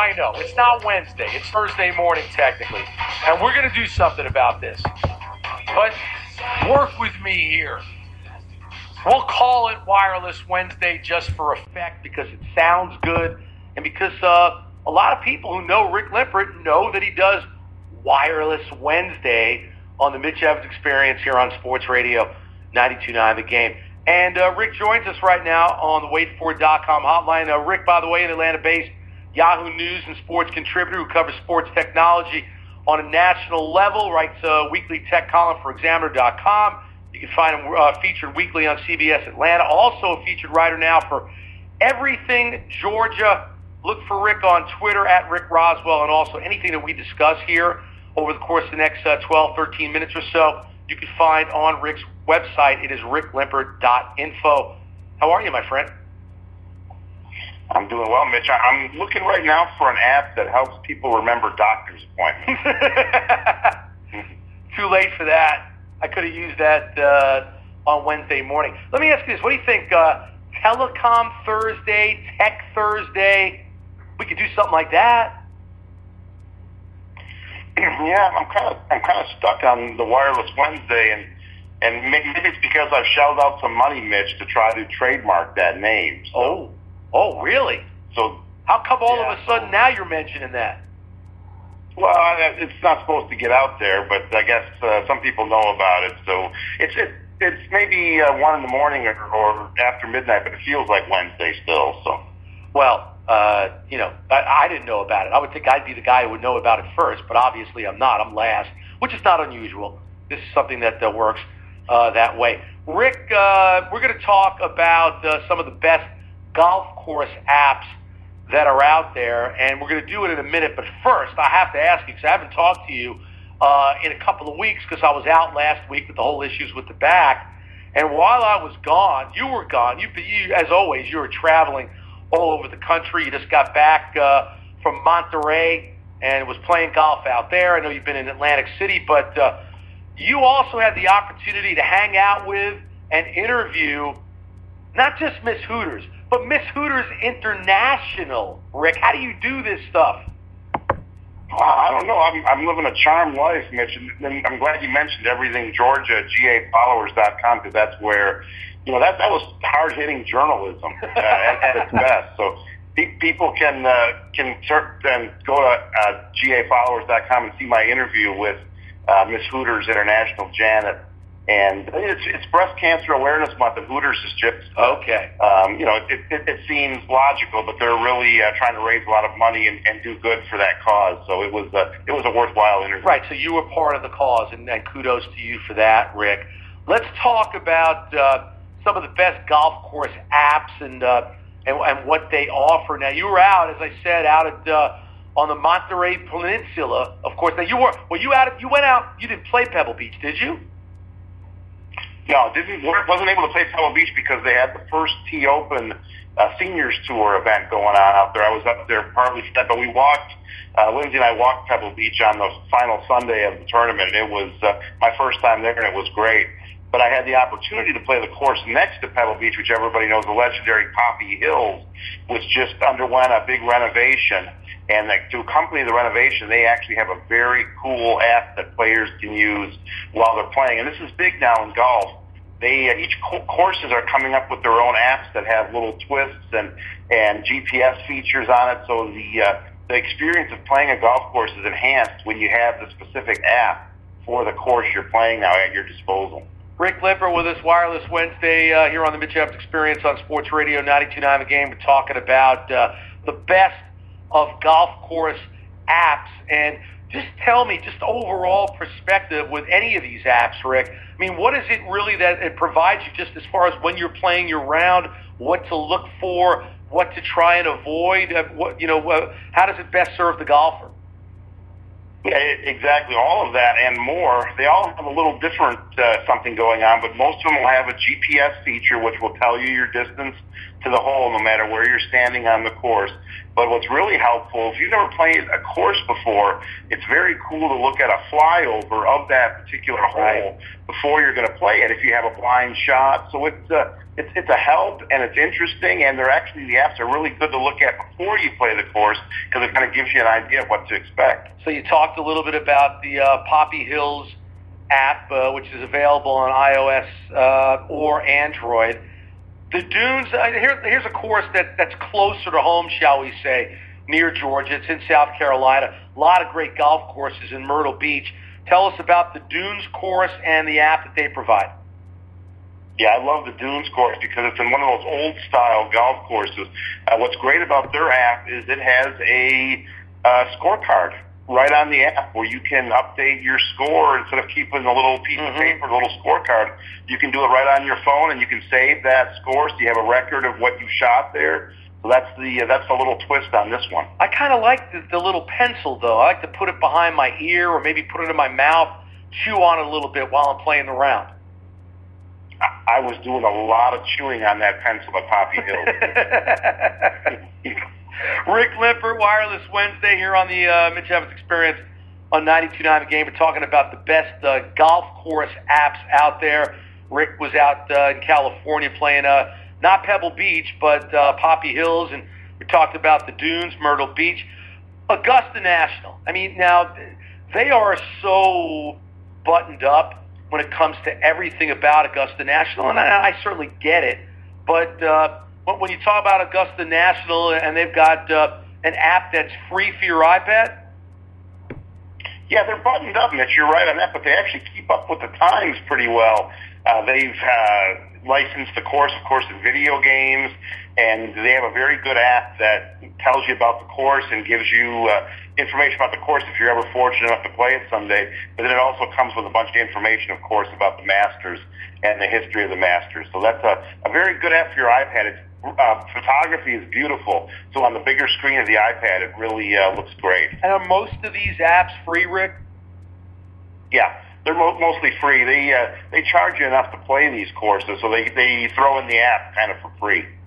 I know. It's not Wednesday. It's Thursday morning, technically. And we're going to do something about this. But work with me here. We'll call it Wireless Wednesday just for effect because it sounds good and because a lot of people who know Rick Limpert know that he does Wireless Wednesday on the Mitch Evans Experience here on Sports Radio 92.9 The Game. And Rick joins us right now on the waitfor.com hotline. Rick, by the way, an Atlanta-based Yahoo News and sports contributor who covers sports technology on a national level, writes a weekly tech column for Examiner.com. You can find him featured weekly on CBS Atlanta. Also a featured writer now for Everything Georgia. Look for Rick on Twitter at Rick Roswell, and also anything that we discuss here over the course of the next 12, 13 minutes or so, you can find on Rick's website. It is ricklimpert.info. How are you, my friend? I'm doing well, Mitch. I'm looking right now for an app that helps people remember doctor's appointments. Too late for that. I could have used that on Wednesday morning. Let me ask you this. What do you think? Telecom Thursday, Tech Thursday? We could do something like that. Yeah, I'm kind of stuck on the Wireless Wednesday, and maybe it's because I've shelled out some money, Mitch, to try to trademark that name. So. Oh, really? So how come all of a sudden now you're mentioning that? Well, it's not supposed to get out there, but I guess some people know about it. So it's maybe 1 in the morning or after midnight, but it feels like Wednesday still. So. Well, I didn't know about it. I would think I'd be the guy who would know about it first, but obviously I'm not. I'm last, which is not unusual. This is something that works that way. Rick, we're going to talk about some of the best golf course apps that are out there, and we're going to do it in a minute. But first, I have to ask you, because I haven't talked to you in a couple of weeks because I was out last week with the whole issues with the back. And while I was gone, you were gone. You as always, you were traveling all over the country. You just got back from Monterey and was playing golf out there. I know you've been in Atlantic City, but you also had the opportunity to hang out with and interview not just Miss Hooters, but Miss Hooters International. Rick, how do you do this stuff? I don't know. I'm living a charmed life, Mitch, and I'm glad you mentioned Everything Georgia, GAFollowers.com, because that's where, that was hard-hitting journalism at its best. So people can go to GAFollowers.com and see my interview with Miss Hooters International, Janet. And it's Breast Cancer Awareness Month, and Hooters is just okay. It seems logical, but they're really trying to raise a lot of money and do good for that cause. So it was a worthwhile interview. Right. So you were part of the cause, and kudos to you for that, Rick. Let's talk about some of the best golf course apps and what they offer. Now you were out, as I said, out at on the Monterey Peninsula. Of course. Now you went out. You didn't play Pebble Beach, did you? No, wasn't able to play Pebble Beach because they had the first T Open Seniors Tour event going on out there. I was up there partly for that, but we walked, Lindsay and I walked Pebble Beach on the final Sunday of the tournament. It was my first time there, and it was great. But I had the opportunity to play the course next to Pebble Beach, which everybody knows, the legendary Poppy Hills, which just underwent a big renovation. And to accompany the renovation, they actually have a very cool app that players can use while they're playing. And this is big now in golf. Each courses are coming up with their own apps that have little twists and GPS features on it. So the experience of playing a golf course is enhanced when you have the specific app for the course you're playing now at your disposal. Rick Limpert with us, Wireless Wednesday here on the Mitch Evans Experience on Sports Radio 92.9 The Game. We're talking about the best of golf course apps. And just tell me, just overall perspective with any of these apps, Rick. I mean, what is it really that it provides you just as far as when you're playing your round, what to look for, what to try and avoid, how does it best serve the golfer? Yeah, exactly. All of that and more. They all have a little different something going on, but most of them will have a GPS feature which will tell you your distance to the hole no matter where you're standing on the course. But what's really helpful, if you've never played a course before, it's very cool to look at a flyover of that particular hole before you're going to play it if you have a blind shot. So it's it's a help, and it's interesting, and the apps are really good to look at before you play the course because it kind of gives you an idea of what to expect. So you talked a little bit about the Poppy Hills app, which is available on iOS or Android. The Dunes, here's a course that's closer to home, shall we say, near Georgia. It's in South Carolina. A lot of great golf courses in Myrtle Beach. Tell us about the Dunes course and the app that they provide. Yeah, I love the Dunes course because it's in one of those old-style golf courses. What's great about their app is it has a scorecard right on the app where you can update your score instead of keeping a little piece of paper, a little scorecard. You can do it right on your phone, and you can save that score so you have a record of what you shot there. So that's the little twist on this one. I kind of like the little pencil, though. I like to put it behind my ear or maybe put it in my mouth, chew on it a little bit while I'm playing the round. I was doing a lot of chewing on that pencil at Poppy Hill. Rick Limpert, Wireless Wednesday here on the Mitch Evans Experience on 92.9 The Game. We're talking about the best golf course apps out there. Rick was out in California playing not Pebble Beach, but Poppy Hills, and we talked about the Dunes, Myrtle Beach. Augusta National. I mean, now, they are so buttoned up when it comes to everything about Augusta National, and I certainly get it. But when you talk about Augusta National and they've got an app that's free for your iPad? Yeah, they're buttoned up, Mitch. You're right on that, but they actually keep up with the times pretty well. They've licensed the course, of course, in video games, and they have a very good app that tells you about the course and gives you information about the course if you're ever fortunate enough to play it someday. But then it also comes with a bunch of information, of course, about the Masters and the history of the Masters. So that's a very good app for your iPad. It's, photography is beautiful. So on the bigger screen of the iPad, it really looks great. And are most of these apps free, Rick? Yeah, they're mostly free. They charge you enough to play these courses, so they throw in the app kind of for free.